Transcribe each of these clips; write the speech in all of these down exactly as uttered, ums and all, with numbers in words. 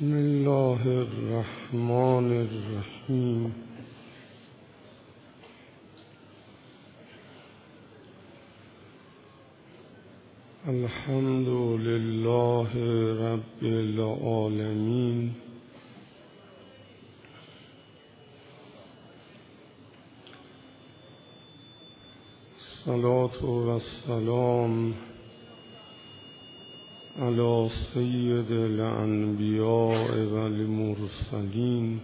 بسم الله الرحمن الرحیم. الحمد لله رب العالمین. الصلاة و السلام علی سید الانبیاء و المرسلین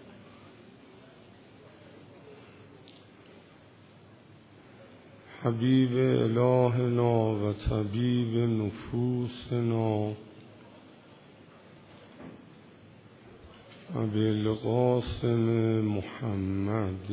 حبیب الهنا و طبیب نفوسنا ابی القاسم محمد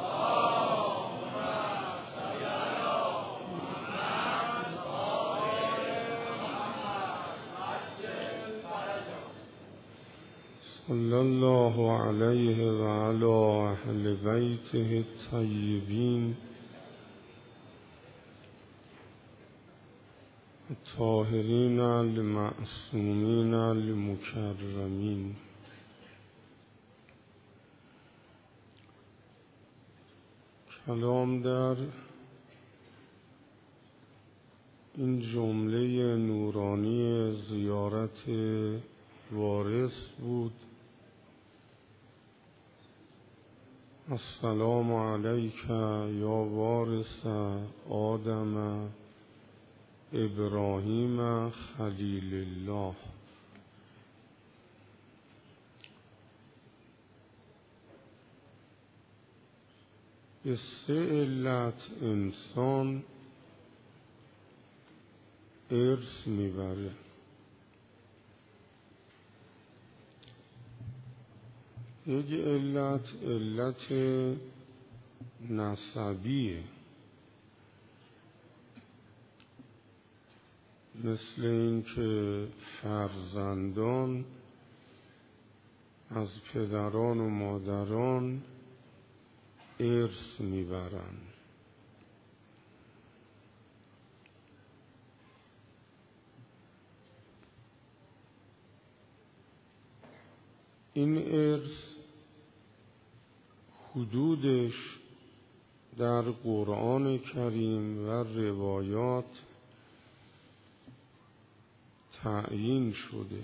صلی الله علیه و علی اهل بیته الطیبین الطاهرین المعصومین المکرمین. کلام در این جمله نورانی زیارت وارث بود. السلام علیک یا وارث آدم ابراهیم خلیل الله. به سه علت انسان ارث میبره. یک علت علت نسبیه، مثل این که فرزندان از پدران و مادران ارث میبرن. این ارث حدودش در قرآن کریم و روایات تعیین شده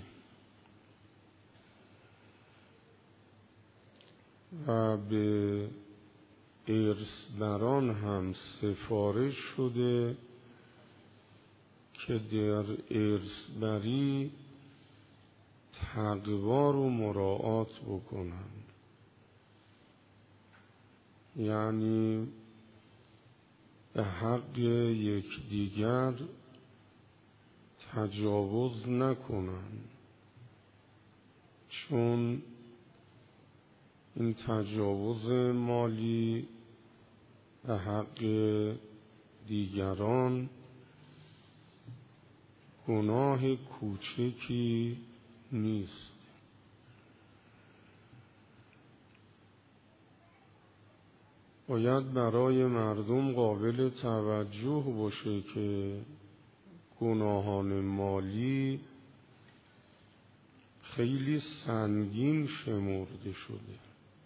و به ارثبران هم سفارش شده که در ارثبری تقوا رو مراعات بکنند، یعنی به حق یکدیگر تجاوز نکنند، چون این تجاوز مالی به حق دیگران گناه کوچکی نیست. باید برای مردم قابل توجه باشه که گناهان مالی خیلی سنگین شمرده شده.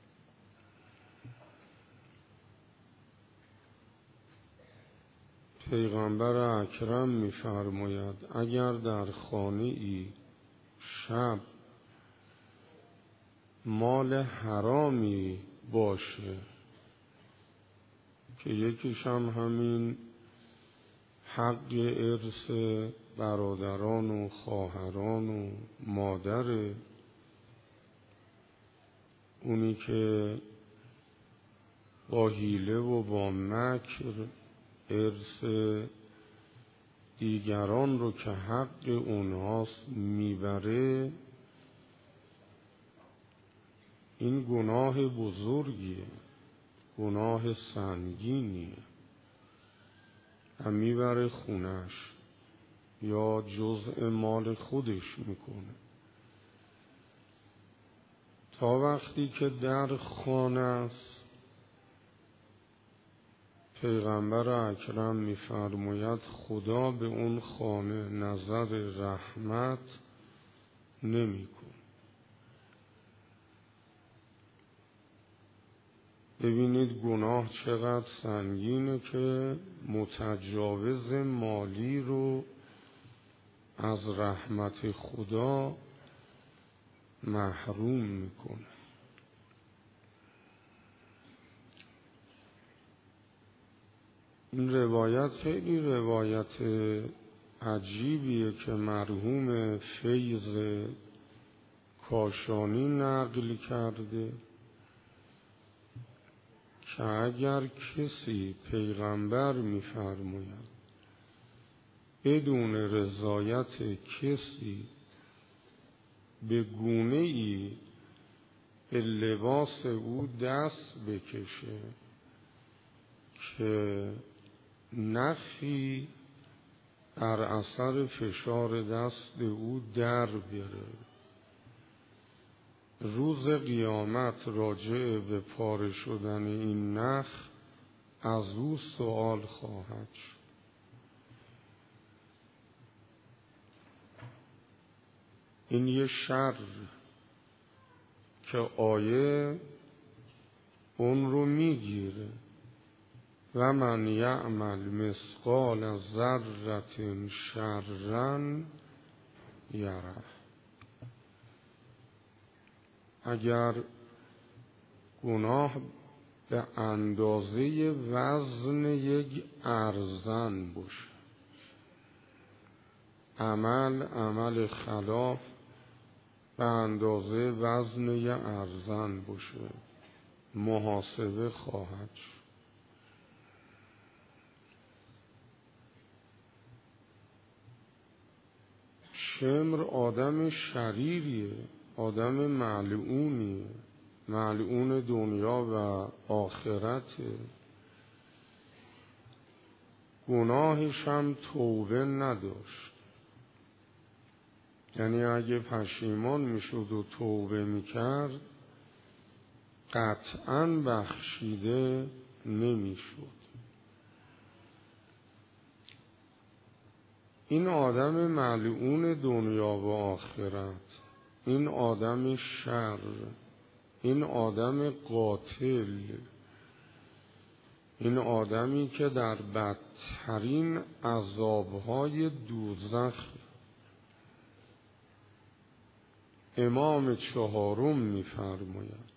پیغمبر اکرم می‌فرماید اگر در خانه ای شب مال حرامی باشه که یکیش هم همین حق ارث برادران و خواهران و مادر، اونی که با حیله و با مکر ارث دیگران رو که حق اونهاست میبره، این گناه بزرگیه، گناه سنگینیه و میبره خونش یا جزء مال خودش میکنه. تا وقتی که در خانه است، پیغمبر اکرم می‌فرماید خدا به اون خانه نظر رحمت نمی‌کند. ببینید گناه چقدر سنگینه که متجاوز مالی رو از رحمت خدا محروم میکنه. این روایت خیلی روایت عجیبیه که مرحوم فیض کاشانی نقل کرده که اگر کسی پیغمبر می‌فرماید بدون رضایت کسی به گونه‌ای به لباس او دست بکشه که نخی در اثر فشار دست او در بره، روز قیامت راجع به پاره شدن این نخ از او سوال خواهد شد. این یه شر که آیه اون رو میگیره. و من یعمل مثقال ذره شرا یره. اگر گناه به اندازه وزن یک ارزن باشه، عمل عمل خلاف به اندازه وزن یک ارزن باشه، محاسبه خواهد شد. شمر آدم شریریه، آدم ملعونیه، ملعون دنیا و آخرته. گناهش هم توبه نداشت، یعنی اگه پشیمان میشد و توبه میکرد قطعاً بخشیده نمیشد. این آدم ملعون دنیا و آخرت، این آدم شر، این آدم قاتل، این آدمی که در بدترین عذابهای دوزخ، امام چهارم می‌فرماید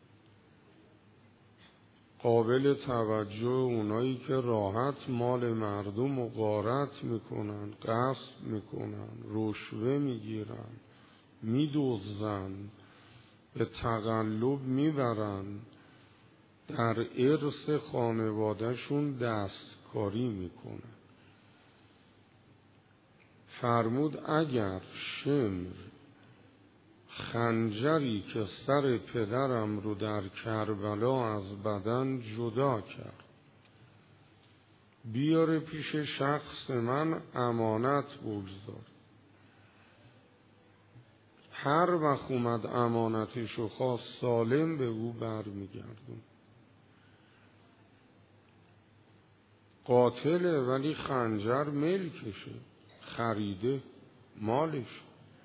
قابل توجه اونایی که راحت مال مردم رو غارت میکنن، غصب میکنن، رشوه میگیرن، میدزدن، به تقلب میبرن، در ارث خانوادهشون دستکاری میکنن. فرمود اگر شمر خنجری که سر پدرم رو در کربلا از بدن جدا کرد بیاره پیش شخص من امانت بگذار، هر وقت اومد امانتشو خواست سالم به او برمیگردون. قاتله ولی خنجر ملکشه، خریده، مالش.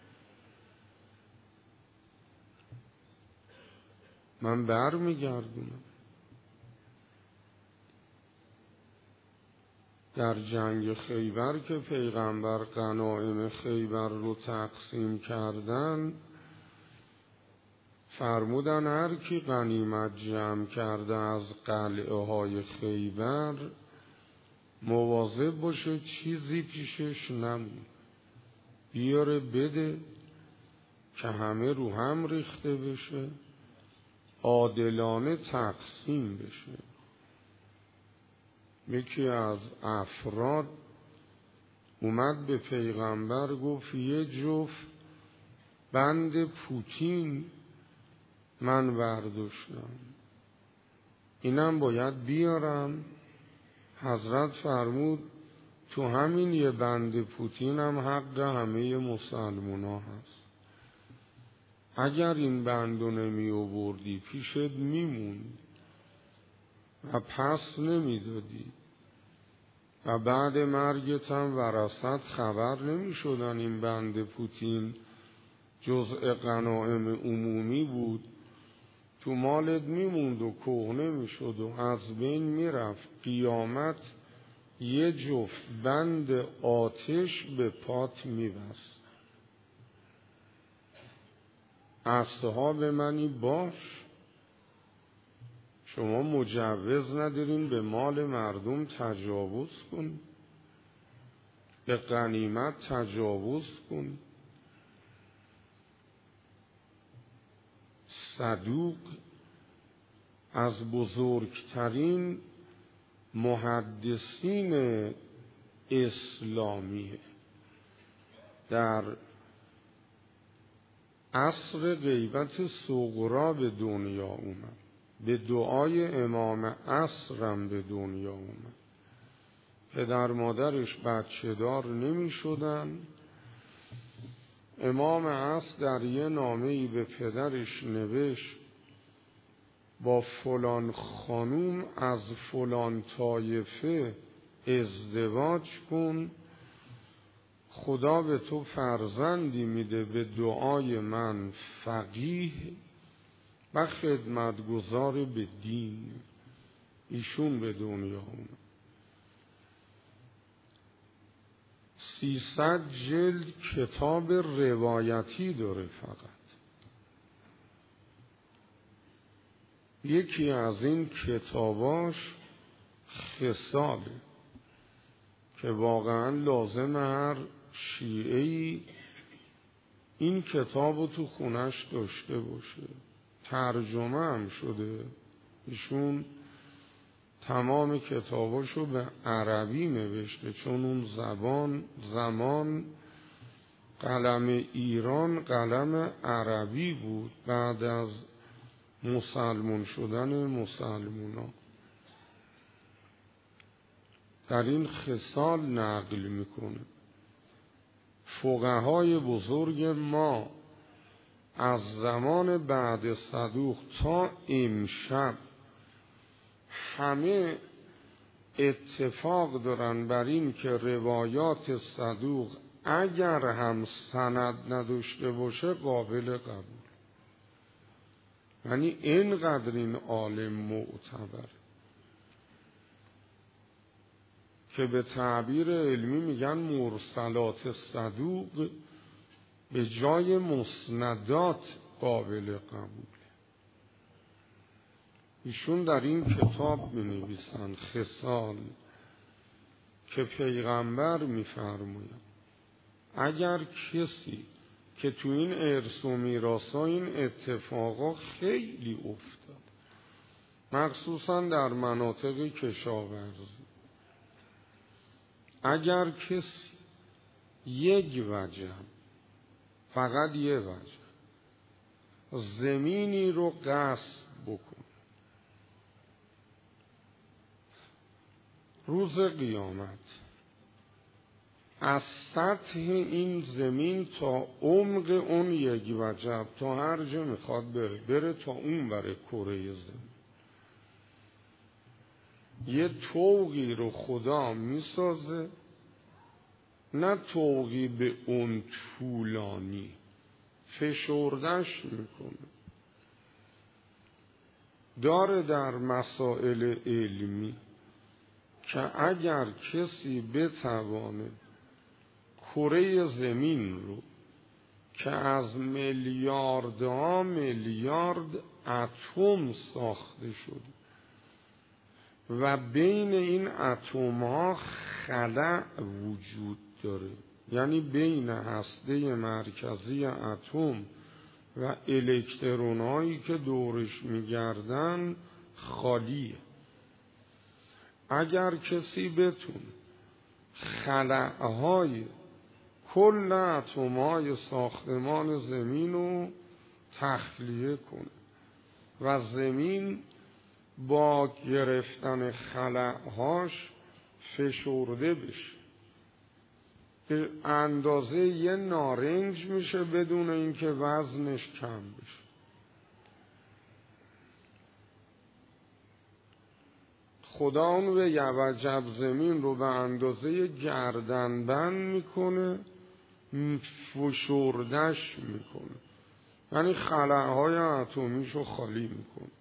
من بر میگردونم. در جنگ خیبر که پیغمبر غنایم خیبر رو تقسیم کردن، فرمودن هر کی غنیمت جمع کرده از قلعه های خیبر مواظب باشه چیزی پیشش نمونه، بیاره بده که همه رو هم ریخته بشه، عادلانه تقسیم بشه. یکی از افراد اومد به پیغمبر گفت یه جفت بند پوتین من برداشتم، اینم باید بیارم. حضرت فرمود تو همین یه بند پوتین هم حق همه مسلمان ها هست. اگر این بندو نمی آوردی پیشت میموند و پس نمیدادی و بعد مرگت هم ورثت خبر نمی شدن این بند پوتین جزء غنایم عمومی بود تو مالت میموند و کهنه میشد و از بین میرفت، قیامت یه جفت بند آتش به پات میبست. اصحاب منی باش، شما مجوز ندارین به مال مردم تجاوز کن، به غنیمت تجاوز کن. صدوق از بزرگترین محدثین اسلامیه. در عصر غیبت صغرا به دنیا اومد، به دعای امام عصرم به دنیا اومد. پدر مادرش بچه دار نمی شدن. امام عصر در یه نامه‌ای به پدرش نوشت با فلان خانوم از فلان طایفه ازدواج کن، خدا به تو فرزندی میده به دعای من فقیه و خدمتگزار به دین. ایشون به دنیا اومد. سیصد جلد کتاب روایتی داره فقط. یکی از این کتاباش خصاله که واقعا لازم هر شیعه‌ای این کتابو تو خونش داشته باشه. ترجمه هم شده. ایشون تمام کتاباشو به عربی نوشته، چون اون زبان زمان قلم ایران قلم عربی بود بعد از مسلمون شدن مسلمونا. در این خصال نقل میکنه فقهای بزرگ ما از زمان بعد صدوق تا امشب همه اتفاق دارن بر این که روایات صدوق اگر هم سند نداشته باشه قابل قبول. یعنی اینقدر این عالم معتبر که به تعبیر علمی میگن مرسلات صدوق به جای مسندات قابل قبول. ایشون در این کتاب می نویسن خصال که پیغمبر می فرموید اگر کسی که تو این ارث و میراثا این اتفاقا خیلی افتاد، مخصوصا در مناطق کشاورزی، اگر کسی یک وجه، فقط یه وجه، زمینی رو غصب بکن، روز قیامت از سطح این زمین تا عمق اون یک وجب تا هر جا میخواد بره بره تا اون بره کره زمین، یه طوقی رو خدا میسازه، نه طوقی به اون طولانی، فشردش میکنه. داره در مسائل علمی که اگر کسی بتوانه کره زمین رو که از میلیاردها میلیارد اتم ساخته شده و بین این اتم ها خلأ وجود داره، یعنی بین هسته مرکزی اتم و الکترون هایی که دورش میگردن خالیه. اگر کسی بتون خلأهای کل اتم‌های ساختمان زمین رو تخلیه کنه و زمین با گرفتن خلأهاش فشرده بشه، به اندازه یه نارنج میشه بدون اینکه وزنش کم بشه. خدا اون به یوجب زمین رو به اندازه گردنبند میکنه، فشردش میکنه یعنی خلاهای اتمیشو خالی میکنه،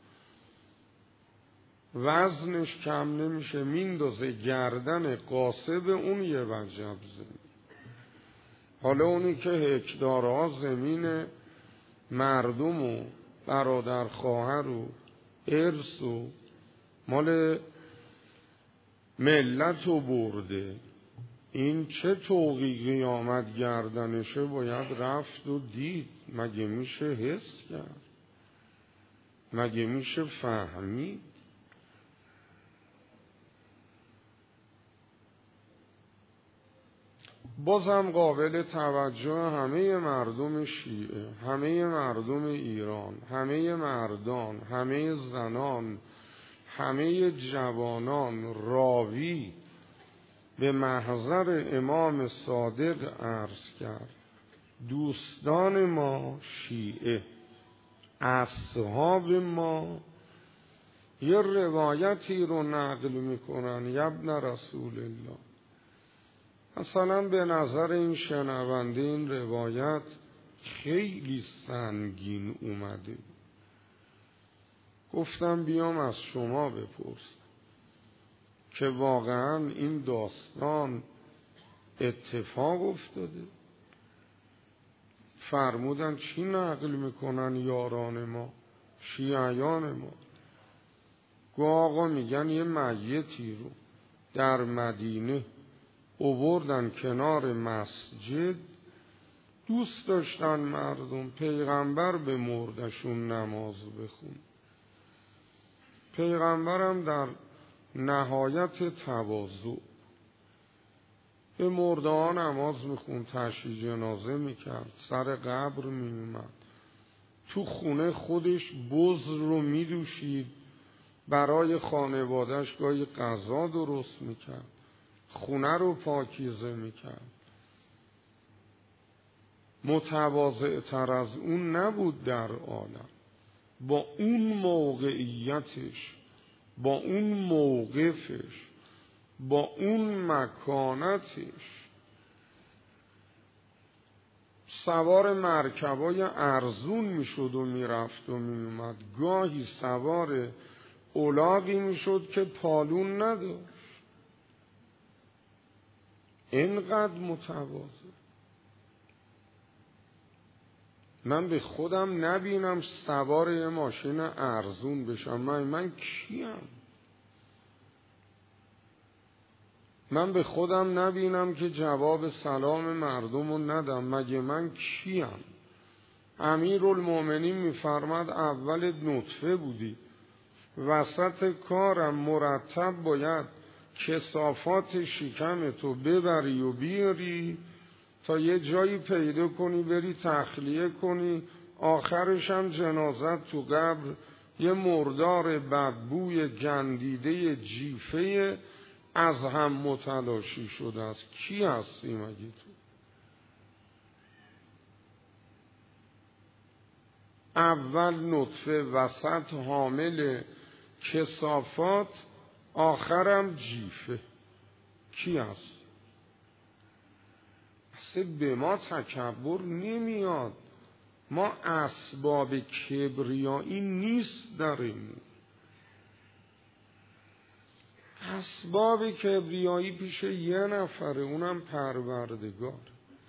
وزنش کم نمیشه، میندازه گردن قاصد اون یه وجب زمین. حالا اونی که هکتارها زمین مردم و برادر خواهر و ارث و مال ملت رو برده، این چه طوقی قیامت گردنشه باید رفت و دید. مگه میشه حس کرد؟ مگه میشه فهمید؟ بازم قابل توجه همه مردم شیعه، همه مردم ایران، همه مردان، همه زنان، همه جوانان راوی به محضر امام صادق عرض کرد دوستان ما شیعه، اصحاب ما یه روایتی رو نقل میکنن، ابن رسول الله. مثلا به نظر این شنونده این روایت خیلی سنگین اومده، گفتم بیام از شما بپرسم که واقعا این داستان اتفاق افتاده؟ فرمودن چی نقل میکنن یاران ما، شیعیان ما؟ گو آقا میگن یه میتی رو در مدینه آوردن کنار مسجد، دوست داشتن مردم پیغمبر به مردشون نماز بخون. پیغمبرم در نهایت تواضع به مرده ها نماز میخون، تشییع جنازه میکرد، سر قبر میومد، تو خونه خودش بز رو میدوشید، برای خانوادهش گاهی غذا درست میکرد، خونه رو پاکیزه میکرد. متواضع تر از اون نبود در عالم. با اون موقعیتش، با اون موقفش، با اون مکانتش سوار مرکبای ارزون میشد و میرفت و میومد، گاهی سوار الاغی میشد که پالون نداشت. اینقدر متواضع. من به خودم نبینم سوار یه ماشین ارزون بشم. من من کیم؟ من به خودم نبینم که جواب سلام مردم رو ندم. مگه من کیم؟ امیرالمومنین میفرماد اول نطفه بودی، وسط کارم مرتب باید کثافات شکم تو ببری و بیاری تا یه جایی پیدا کنی بری تخلیه کنی، آخرش هم جنازت تو قبر یه مردار بدبوی گندیده جیفه از هم متلاشی شده است. کی هستی مگه تو؟ اول نطفه، وسط حامل کثافات، آخرم جیفه. کی هست؟ اصلا به ما تکبر نمیاد. ما اسباب کبریایی نیست داریم. اسباب کبریایی پیش یه نفره، اونم پروردگار.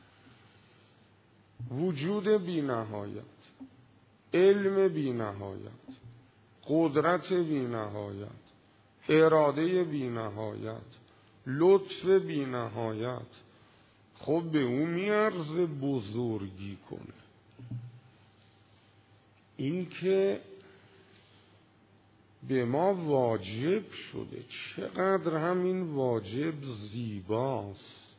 وجود بی نهایت، علم بی نهایت، قدرت بی نهایت، اراده بی نهایت، لطف بی نهایت. خب به اون میارزه بزرگی کنه. این که به ما واجب شده، چقدر همین واجب زیباست،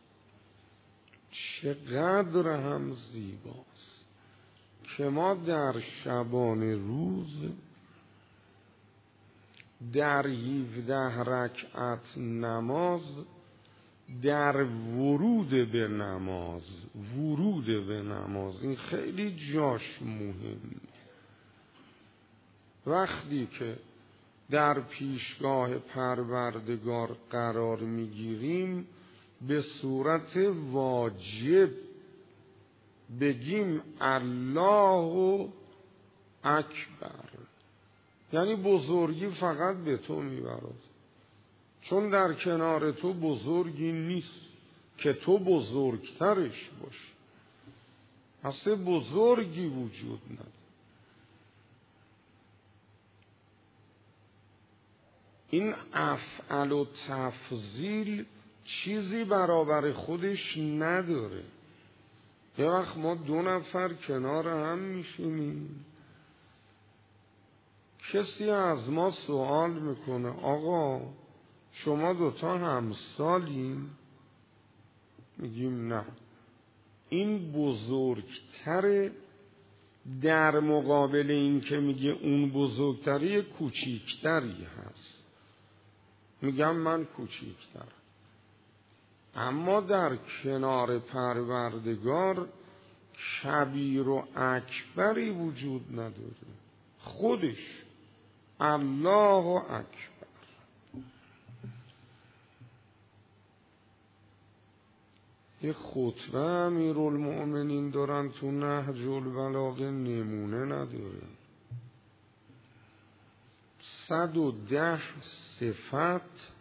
چقدر هم زیباست که ما در شبانه روز در هفده رکعت نماز، در ورود به نماز، ورود به نماز این خیلی جاش مهم. وقتی که در پیشگاه پروردگار قرار میگیریم به صورت واجب بگیم الله اکبر، یعنی بزرگی فقط به تو میبرد، چون در کنار تو بزرگی نیست که تو بزرگترش باش. اصلا بزرگی وجود نداره. این افعل و تفضیل چیزی برابر خودش نداره. یه وقت ما دو نفر کنار هم میشینیم، کسی از ما سوال میکنه آقا شما دوتا همسالین؟ میگیم نه. این بزرگتره در مقابل این که میگه اون بزرگتری کوچیکتری هست. میگم من کوچیکترم. اما در کنار پروردگار کبیر و اکبری وجود نداره. خودش الله اکبر. یه خطبه امیرالمؤمنین دارن تو نهج البلاغه، نمونه نداره. صد و ده صفت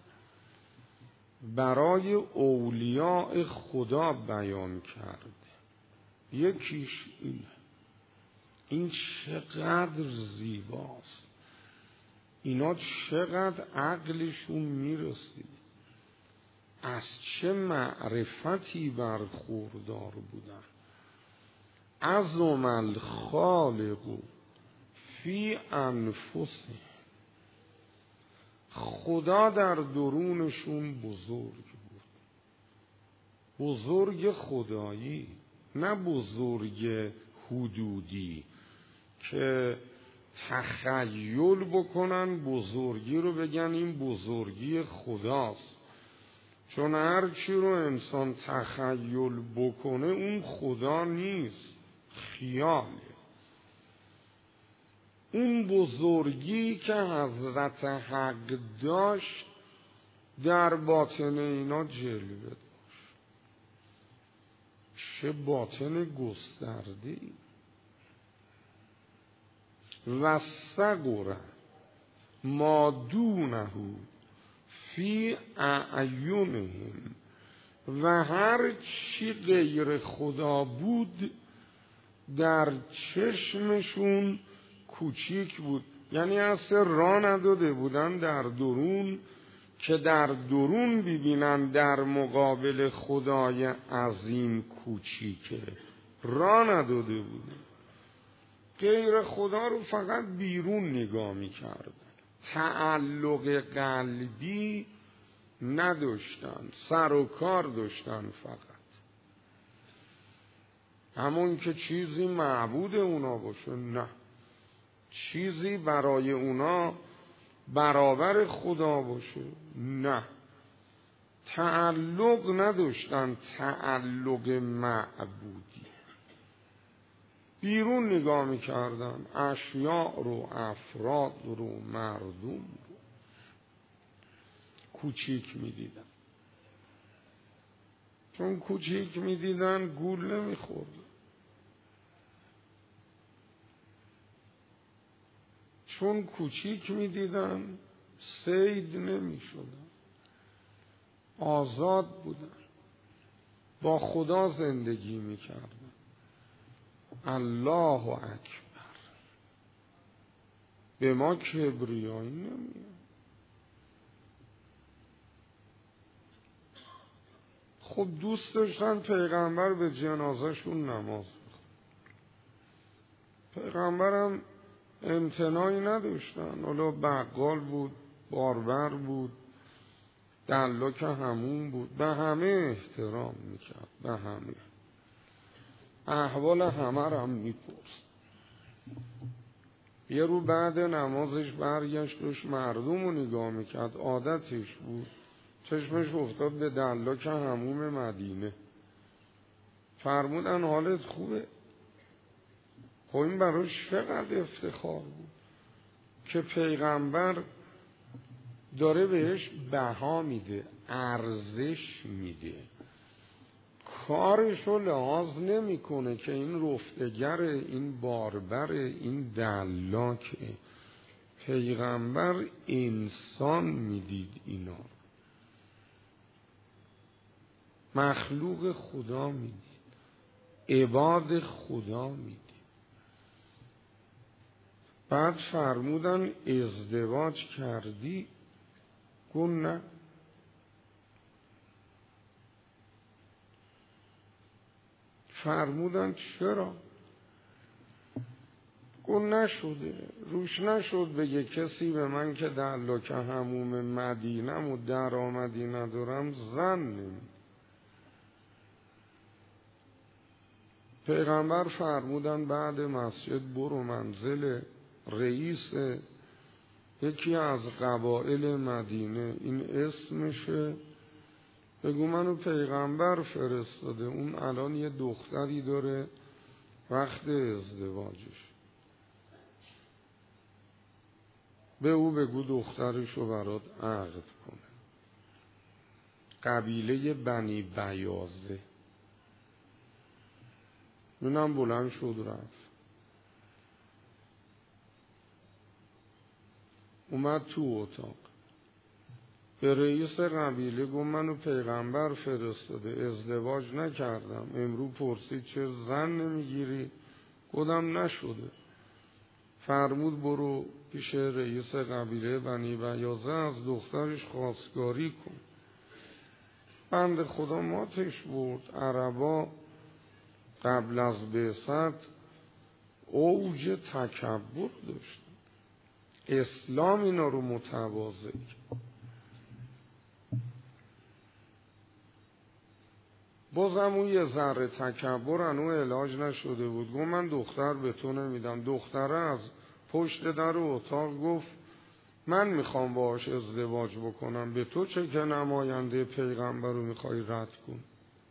برای اولیاء خدا بیان کرده. یکیش اینه. این چقدر زیباست. اینا چقدر عقلشون میرسید، از چه معرفتی برخوردار بودن. عظم الخالق فی انفسهم، خدا در درونشون بزرگ بود. بزرگ خدایی، نه بزرگ حدودی که تخیل بکنن بزرگی رو بگن این بزرگی خداست. چون هر چی رو انسان تخیل بکنه اون خدا نیست، خیاله. اون بزرگی که حضرت حق داشت در باطن اینا جلوه داشت. چه باطن گسترده‌ای. و صغر ما دونه فی اعینهم، و هر چی غیر خدا بود در چشمشون کوچیک بود. یعنی اصلا راه نداده بودن در درون که در درون ببینن در مقابل خدای عظیم کوچیکه. راه نداده بودن. غیر خدا رو فقط بیرون نگاه می‌کردن. تعلق قلبی نداشتن، سر و کار داشتن فقط. همون که چیزی معبود اونا باشه، نه. چیزی برای اونا برابر خدا باشه، نه. تعلق نداشتن، تعلق معبودی. بیرون نگاه میکردن، اشیاء رو، افراد رو، مردم رو کوچیک میدیدن. چون کوچیک میدیدن گول نمیخوردن. چون کوچیک میدیدن صید نمیشدن. آزاد بودن. با خدا زندگی میکردن. الله اکبر. به ما کبریایی نمیاد. خب دوست داشتن پیغمبر به جنازهشون نماز بخونه. پیغمبرم امتناعی نداشتن. حالا بقال بود، باربر بود، دلاک همون بود، به همه احترام میکرد. به همه احوال همه رو هم میپرس. یه رو بعد نمازش برگشت داشت مردم رو نگاه میکرد. عادتش بود. چشمش افتاد به دلاک هموم مدینه. فرمودن حالت خوبه؟ خب این براش چقدر افتخار بود که پیغمبر داره بهش بها میده، ارزش میده. کارشو لحاظ نمیکنه که این رفتگر، این باربر، این دلاک. پیغمبر انسان میدید اینا، مخلوق خدا میدید، عباد خدا میدید. بعد فرمودن ازدواج کردی؟ گفت نه. فرمودن چرا؟ گفت نشده، روش نشد بگه کسی به من که دلاک هموم مدینم و درآمدی ندارم زن نمی. پیغمبر فرمودن بعد مسجد برو منزل رئیس یکی از قبایل مدینه، این اسمشه، بگو منو پیغمبر فرستاده، اون الان یه دختری داره وقت ازدواجش، به او بگو دخترشو برات عقد کنه. قبیله بنی بیاضه. اونم بلند شد رفت، اومد تو اتاق، به رئیس قبیله گفت منو پیغمبر فرستاده، ازدواج نکردم، امرو پرسید چه زن نمیگیری؟ گفتم نشده. فرمود برو پیش رئیس قبیله بنی بیاضه از دخترش خواستگاری کن. بند خدا ماتش برد. عربا قبل از بعثت اوج تکبر داشت، اسلام اینا رو متواضع کرد. بازم اون یه ذره تکبر انو علاج نشده بود. گفت من دختر به تو نمیدم. دختره از پشت در اتاق گفت من میخوام باهاش ازدواج بکنم، به تو چه که نماینده پیغمبر رو میخوای رد کن.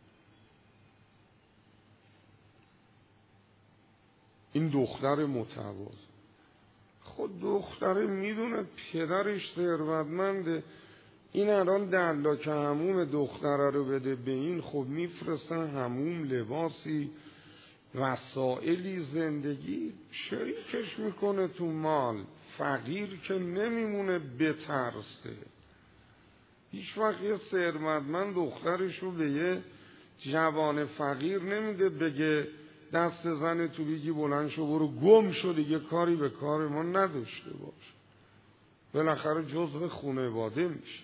این دختر متواضع. خود دختره میدونه پدرش ثروتمنده، این الان دلاک هموم دختره رو بده به این، خب میفرستن هموم، لباسی، وسائلی، زندگی، شریکش میکنه تو مال. فقیر که نمیمونه بترسه. هیچ وقت یه ثروتمند دخترش رو به یه جوان فقیر نمیده بگه دست زن تو بگی بلند شو برو گم شو دیگه کاری به کار ما نداشته باش، بالاخره جزو خانواده میشه.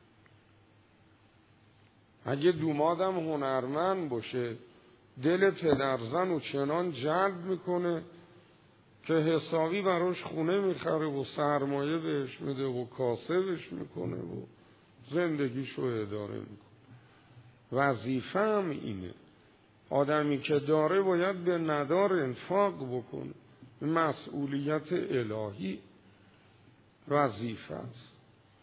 اگه دومادم هنرمند باشه دل پدرزن و چنان جلب میکنه که حسابی براش خونه میخره و سرمایه بهش میده و کاسه بهش میکنه و زندگیشو اداره میکنه. وظیفه هم اینه. آدمی که داره باید به ندار انفاق بکنه. مسئولیت الهی، وظیفه است.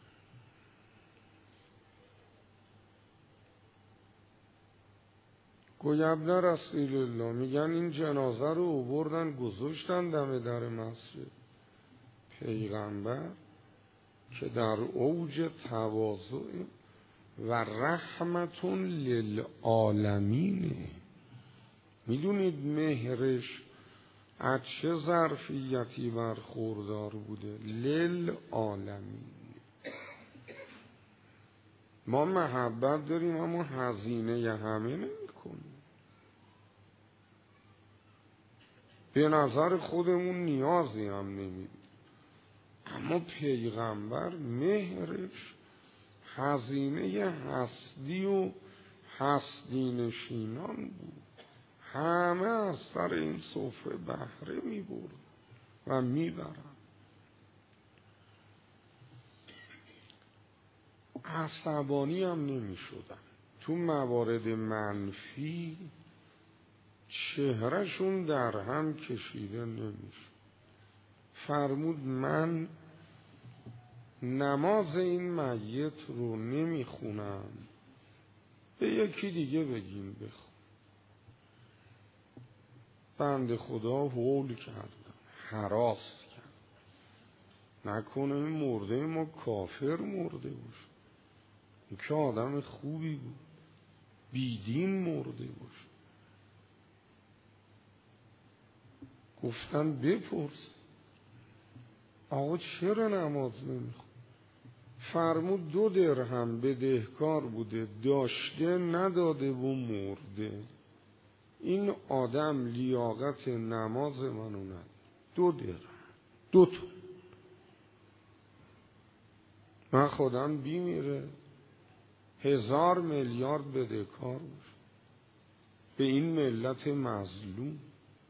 گویبنه رسول الله میگن این جنازه رو آوردن گذاشتن دم در مسجد. پیغمبر که در اوج تواضع و رحمتون للعالمینه. میدونید مهرش از چه ظرفیتی برخوردار بوده؟ للعالمین. ما محبت داریم اما هزینه همه نمی کنیم. به نظر خودمون نیازی هم نمید، اما پیغمبر مهرش هزینه هستی و هستی نشینان بود. همه از سر این سفره بهره می برد و می برد. عصبانی هم نمی شدن. تو موارد منفی چهرهشون در هم کشیده نمی شد. فرمود من نماز این میت رو نمی خونم، به یکی دیگه بگیم بخون. بند خدا هول کردم، هراس کرد، نکنه این مرده ما کافر مرده باشه. این که آدم خوبی بود. بیدین مرده باشه. گفتن بپرس آقا چرا نماز نمیخون؟ فرمود دو درهم بدهکار بوده، داشته نداده و مرده. این آدم لیاقت نماز منو نداره. دو درهم، دو تا. من خودم بیمیره هزار میلیارد بدهکار باشه به این ملت مظلوم.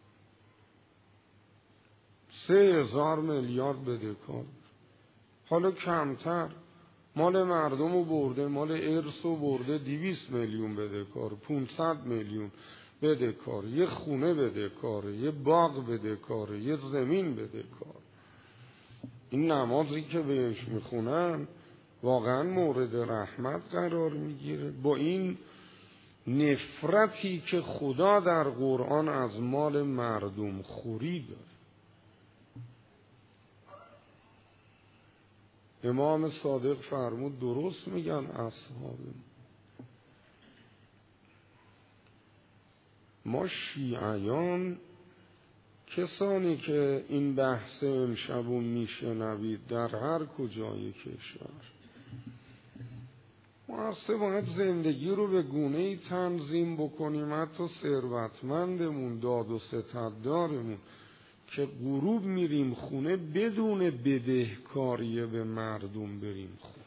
سه هزار میلیارد بدهکار. حالا کمتر مال مردم رو برده، مال ارث رو برده، دویست میلیون بدهکار، پونصد میلیون بدهکار، یه خونه بدهکاره، یه باغ بدهکاره، یه زمین بدهکار. این نمازی که بهش میخونن واقعا مورد رحمت قرار میگیره. با این نفرتی که خدا در قرآن از مال مردم خوری داره. امام صادق فرمود درست میگن اصحاب ما شیعیان، کسانی که این بحث امشبو میشنوید در هر کجای کشور، ما اصلا باید زندگی رو به گونه‌ای تنظیم بکنیم حتی ثروتمندمون، داد و ستددارمون، که غروب میریم خونه بدون بدهکاری به مردم بریم خونه.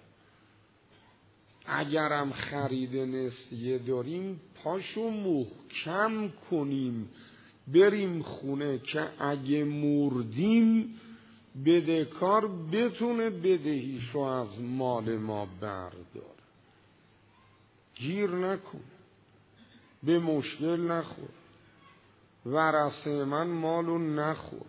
اگرم خرید نسیه داریم پاشو محکم کنیم بریم خونه که اگه مردیم بدهکار بتونه بدهیشو از مال ما برداره. گیر نکن، به مشکل نخور، ورثه من مالو نخور.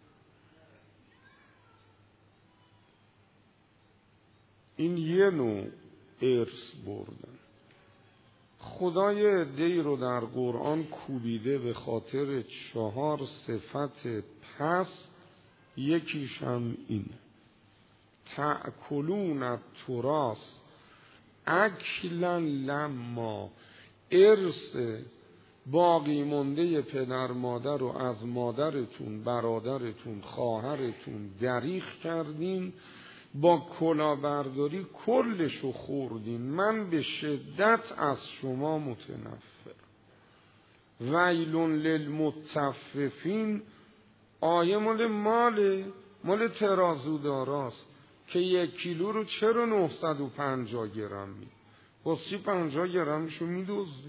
این یه نوع ارث بردن. خدای عده‌ای رو در قرآن کوبیده به خاطر چهار صفت پس، یکیش هم اینه: تأکلون التراث اکلا لما. ارث باقی مونده پدر مادر رو از مادرتون، برادرتون، خواهرتون دریغ کردین، با کلاهبرداری کلشو خوردین. من به شدت از شما متنفر. ویل للمطففین آیه مال ماله، مال ترازو داراست که یک کیلو رو چرا نهصد و پنجاه گرم می واسه پنجاه گرمشو می دوزدی؟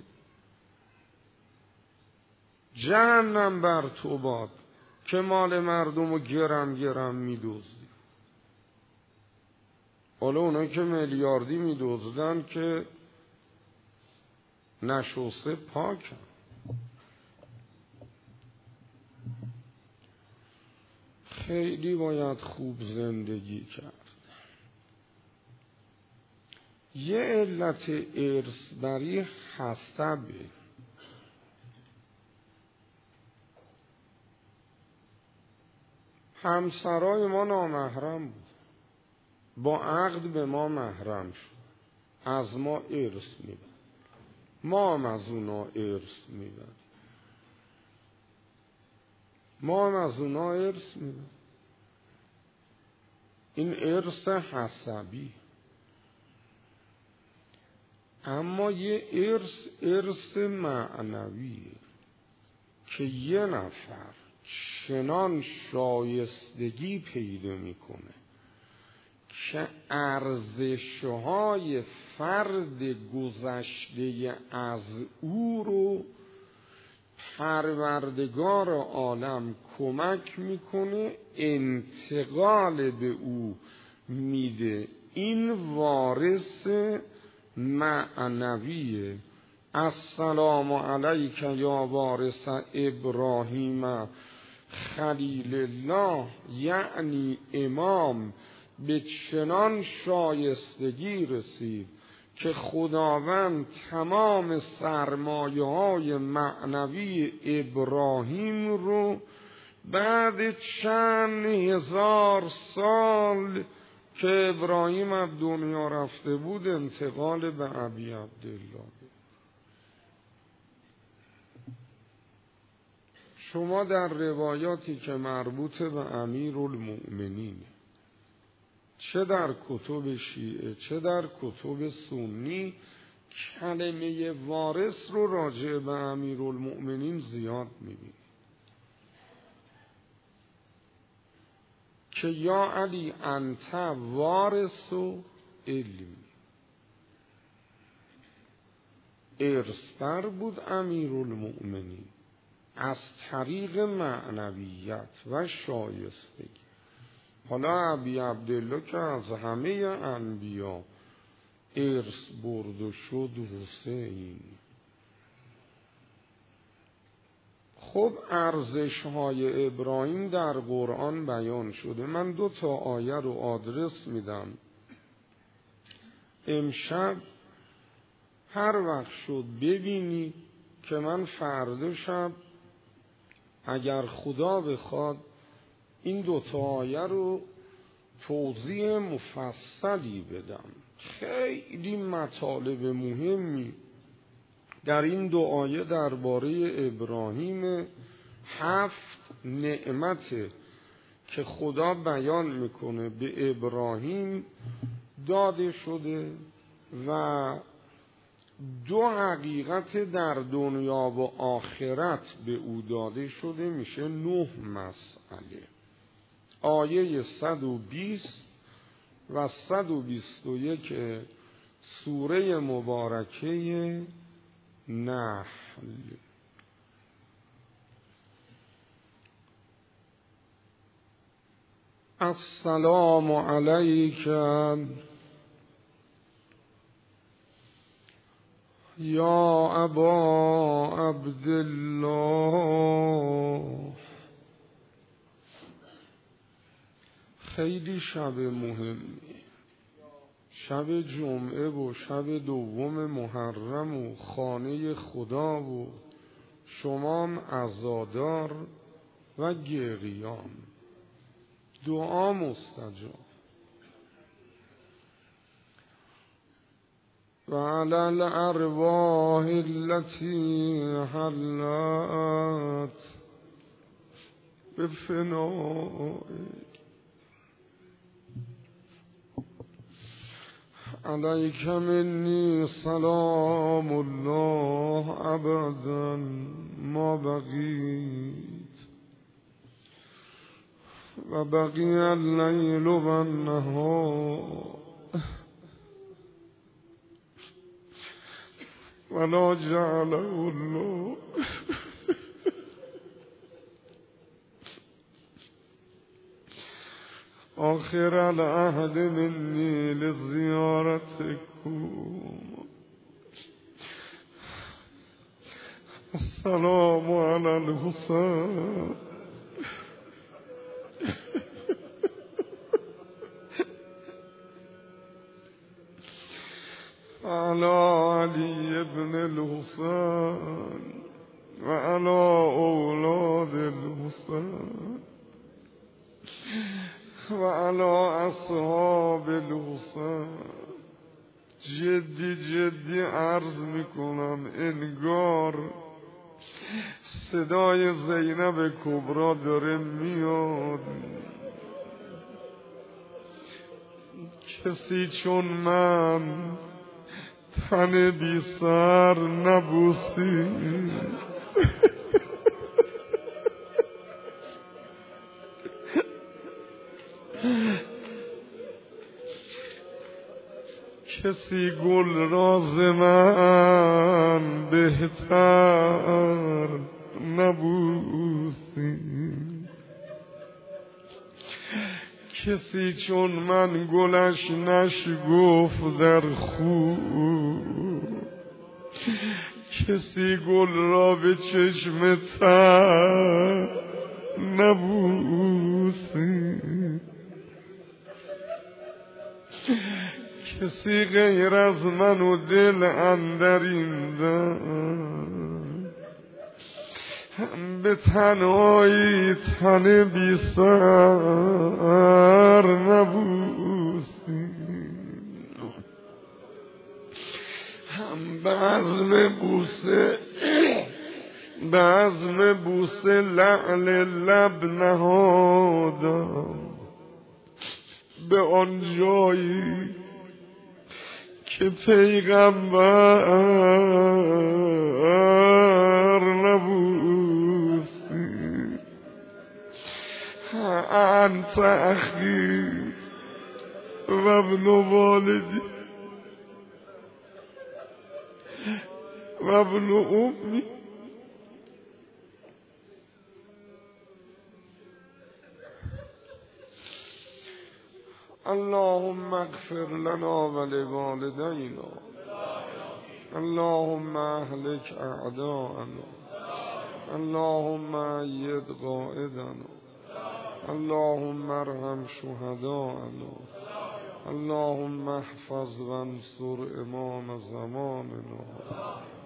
جهنم بر تو باد که مال مردم رو گرم گرم می دوزدی. حالا اونایی که میلیاردی می دوزدن که نشسته پاکن. خیلی باید خوب زندگی کرد. یه علت ارث بری حسبه. همسرای ما نامحرم بود، با عقد به ما محرم شد، از ما ارث میبرد، ما هم از اونا ارث میبرد، ما هم از اونا ارث میبرد. این ارث حسبی. اما یه ارث ارث معنویه که یه نفر چنان شایستگی پیدا میکنه که ارزش‌های فرد گذشته از او رو پروردگار عالم کمک میکنه انتقال به او میده. این وارث معنویه. السلام علیک یا وارث ابراهیم خلیل الله، یعنی امام به چنان شایستگی رسید که خداوند تمام سرمایه های معنوی ابراهیم رو بعد چند هزار سال که ابراهیم از دنیا رفته بود انتقال به ابی عبدالله. شما در روایاتی که مربوط به امیرالمؤمنین، چه در کتب شیعه چه در کتب سنی، کلمه وارث رو راجع به امیرالمؤمنین زیاد می‌بینید که یا علی انت وارث و علم. ارثبر بود امیرالمؤمنین از طریق معنویت و شایستگی. حالا ابی عبدالله که از همه انبیا ارث برد و شد حسین. خب ارزش های ابراهیم در قرآن بیان شده. من دو تا آیه رو آدرس میدم. امشب هر وقت شد ببینید که من فردا شب اگر خدا بخواد این دو تا آیه رو توضیح مفصلی بدم. خیلی مطالب مهمی در این دو آیه درباره ابراهیم، هفت نعمت که خدا بیان میکنه به ابراهیم داده شده و دو حقیقت در دنیا و آخرت به او داده شده، میشه نه مسئله. آیه صد و بیست و صد و بیست و یک سوره مبارکه نحل. السلام علیک یا ابا عبدالله. خیلی شب مهمی، شب جمعه و شب دوم محرم و خانه خدا و شمام عزادار و گریان، دعا مستجاب. و علی الارواح التي حلت بفنائک علیک منی سلام الله ابدا ما بقیت و بقی اللیل و النهار ولا جعله الله آخر العهد مني لزيارتكم. السلام على الحسين وعلى علي بن الحسين وعلى أولاد الحسين وعلى اصحاب الحسین. جدی جدی عرض میکنم انگار صدای زینب کبرا داره میاد. کسی چون من تن بی سر نبوسی. کسی گل راز من بهتر نبوسی. کسی چون من گلش نشگفت در خو. کسی گل را به چشم تر نبوسی. کسی غیر از من و دل اندر این دم به تنهایی تن بی سر نبوسی. هم بزم بوسه به عزم بوس لعل لب نهادم به آن جایی که پیغمبر نبوسی. انت اخی و ابن والدی و ابن امی. اللهم اغفر لنا ولوالدينا، اللهم اهلك اعداءنا، اللهم ايد قائدنا، اللهم ارحم شهداءنا، اللهم احفظ وانصر امام زماننا.